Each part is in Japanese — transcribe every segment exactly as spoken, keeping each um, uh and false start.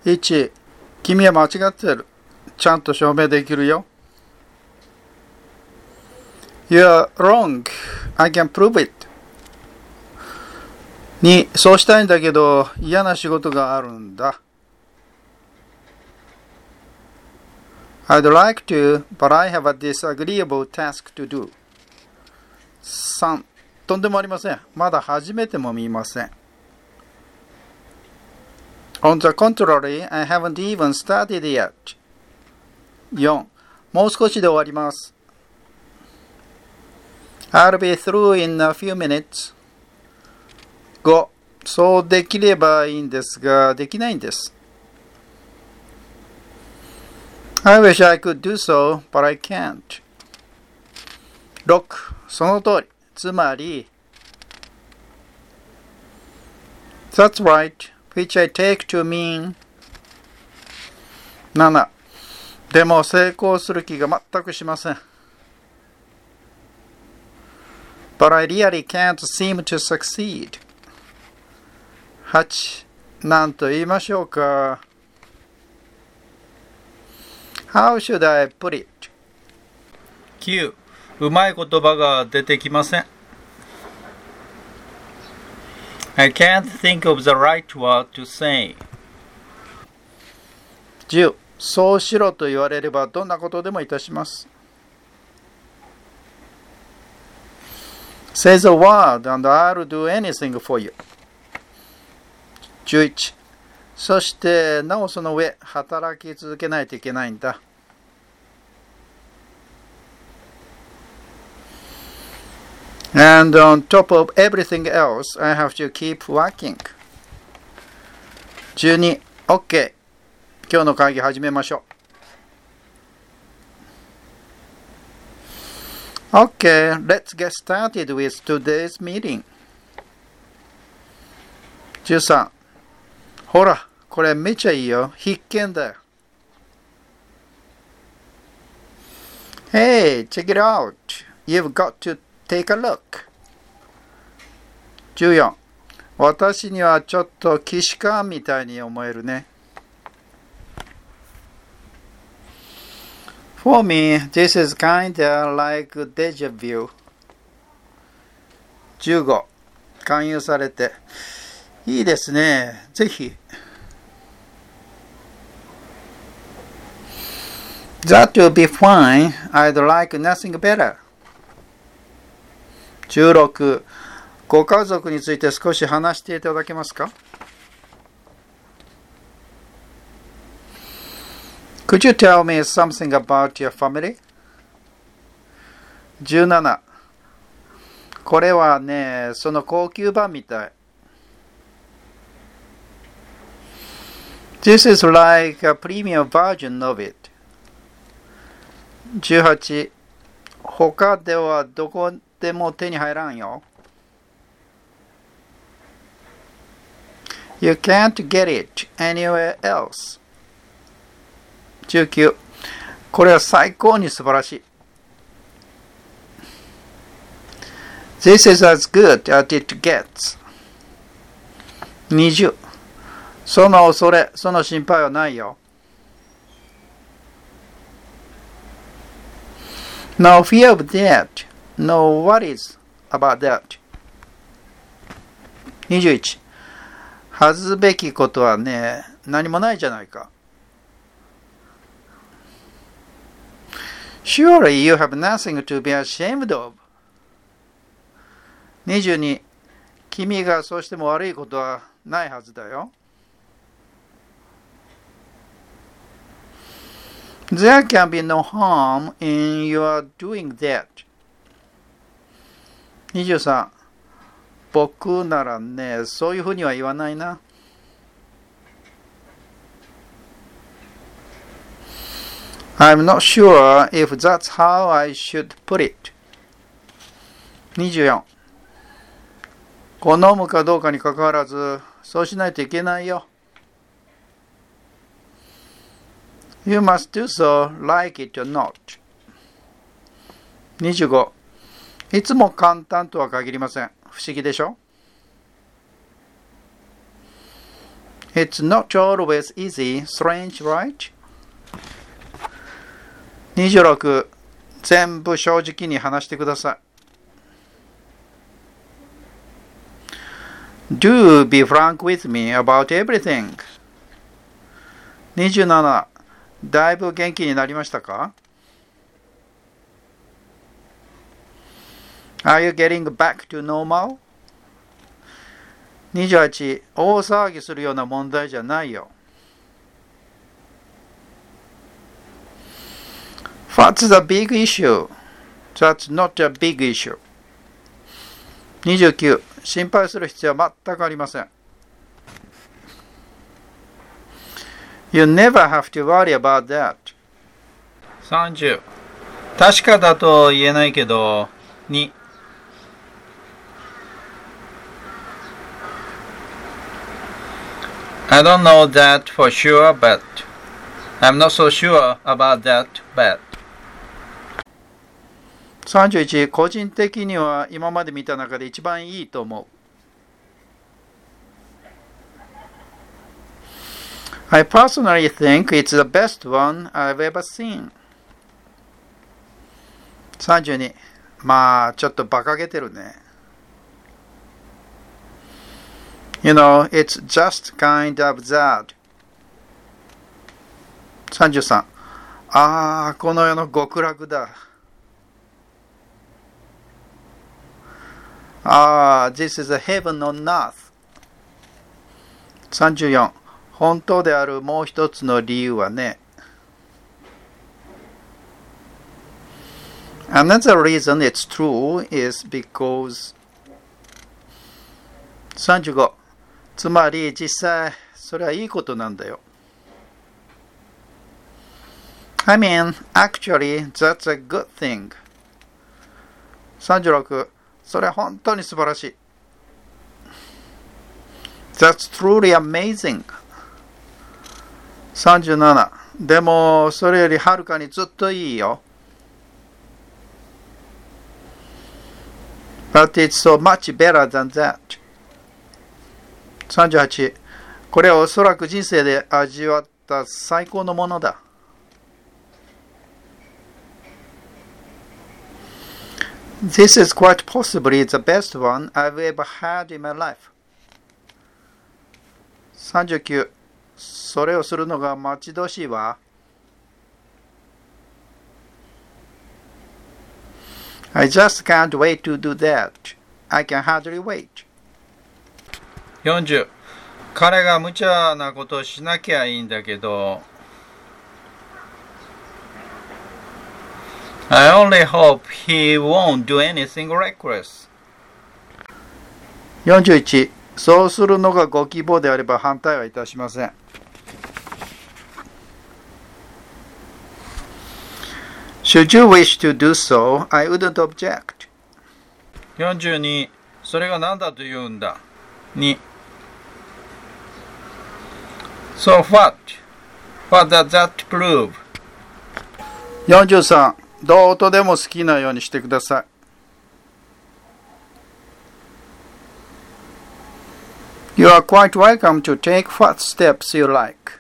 いち、君は間違ってる。ちゃんと証明できるよ。You're wrong. I can prove it. に、そうしたいんだけど嫌な仕事があるんだ。I'd like to, but I have a disagreeable task to do. さん、とんでもありません。まだ初めても見ません。On the contrary, I haven't even started yet. よん、もう少しで終わります。I'll be through in a few minutes. ご、そうできればいいんですが、できないんです。I wish I could do so, but I can't. ろく、その通り。つまり、That's right, which I take to mean. なな、でも成功する気が全くしません。But I really can't seem to succeed. はち、なんと言いましょうか。How should I put it? きゅう、うまい言葉が出てきません。I can't think of the right word to say. じゅう、そうしろと言われればどんなことでもいたします。Say the word and I'll do anything for you. じゅういち、そしてなおその上働き続けないといけないんだ。And on top of everything else, I have to keep working. じゅうに、OK。今日の会議始めましょう。OK, let's get started with today's meeting. じゅうさん、ほら、これめちゃいいよ。必見だよ。Hey, check it out. You've got to take a look. じゅうよん、私にはちょっと既視感みたいに思えるね。For me, this is kinda like deja vu. じゅうご、勧誘されていいですね。ぜひ。That will be fine. I'd like nothing better. じゅうろく、ご家族について少し話していただけますか？ Could you tell me something about your family? じゅうなな、これはね、その高級版みたい。This is like a premium version of it. じゅうはち、他ではどこでも手に入らんよ。You can't get it anywhere else. じゅうきゅう、これは最高に素晴らしい。This is as good as it gets. にじゅう、その恐れ、その心配はないよ。No fear of that. No worries about that. にじゅういち、恥ずべきことはね、何もないじゃないか。Surely you have nothing to be ashamed of. にじゅうに、君がそうしても悪いことはないはずだよ。There can be no harm in your doing that. にじゅうさん、僕ならね、そういうふうには言わないな。I'm not sure if that's how I should put it. にじゅうよん、好むかどうかにかかわらず、そうしないといけないよ。You must do so, like it or not. にじゅうご、いつも簡単とは限りません。不思議でしょ？ It's not always easy, strange, right? にじゅうろく、全部正直に話してください。Do be frank with me about everything. にじゅうなな、だいぶ元気になりましたか？ Are you getting back to normal? にじゅうはち、大騒ぎするような問題じゃないよ。What's the big issue? That's not a big issue. にじゅうきゅう、心配する必要は全くありません。You never have to worry about that. さんじゅう、確かだと言えないけど、に、I don't know that for sure, but I'm not so sure about that, but さんじゅういち、個人的には今まで見た中で一番いいと思う。I personally think it's the best one I've ever seen. さんじゅうに、まあちょっと馬鹿げてるね。You know, it's just kind of absurd. さんじゅうさん、ああ、この世の極楽だ。ああ、this is a heaven on earth. さんじゅうよん、本当であるもう一つの理由はね。Another reason it's true is because さんじゅうご、つまり実際それはいいことなんだよ。I mean, actually, that's a good thing. さんじゅうろく、それは本当に素晴らしい。That's truly amazing. さんじゅうなな、でもそれよりはるかにずっといいよ。But it's so much better than that. さんじゅうはち、これはおそらく人生で味わった最高のものだ。This is quite possibly the best one I've ever had in my life. さんじゅうきゅう、それをするのが待ち遠しいわ。I just can't wait to do that. I can hardly wait. よんじゅう、彼が無茶なことをしなきゃいいんだけど、I only hope he won't do anything reckless. よんじゅういち、そうするのがご希望であれば反対はいたしません。Should you wish to do so, I wouldn't object. よんじゅうに、それが何だと言うんだ。に、So what? What does that prove? よんじゅうさん、どうとでも好きなようにしてください。You are quite welcome to take what steps you like.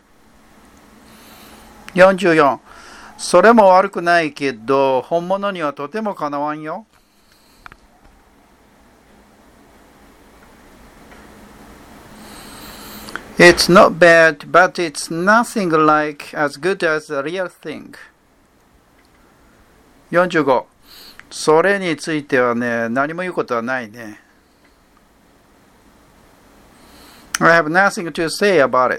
よんじゅうよん、それも悪くないけど、本物にはとてもかなわんよ。It's not bad, but it's nothing like as good as the real thing. よんじゅうご、それについてはね、何も言うことはないね。I have nothing to say about it.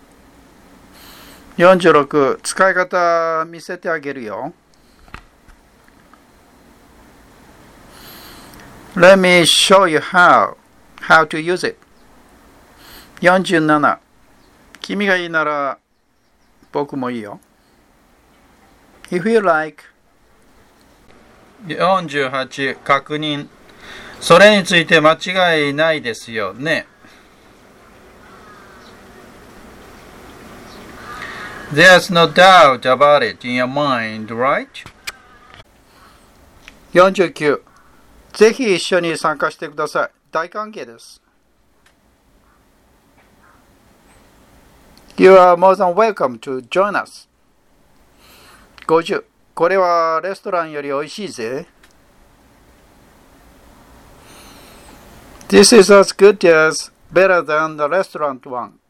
よんじゅうろく、使い方見せてあげるよ。Let me show you how, how to use it. よんじゅうなな、君がいいなら僕もいいよ。If you like. よんじゅうはち、確認。それについて間違いないですよね。There's no doubt about it in your mind, right? よんじゅうきゅう、ぜひ一緒に参加してください。大歓迎です。 You are more than welcome to join us. ごじゅう. これはレストランより美味しいぜ。This is as good as better than the restaurant one.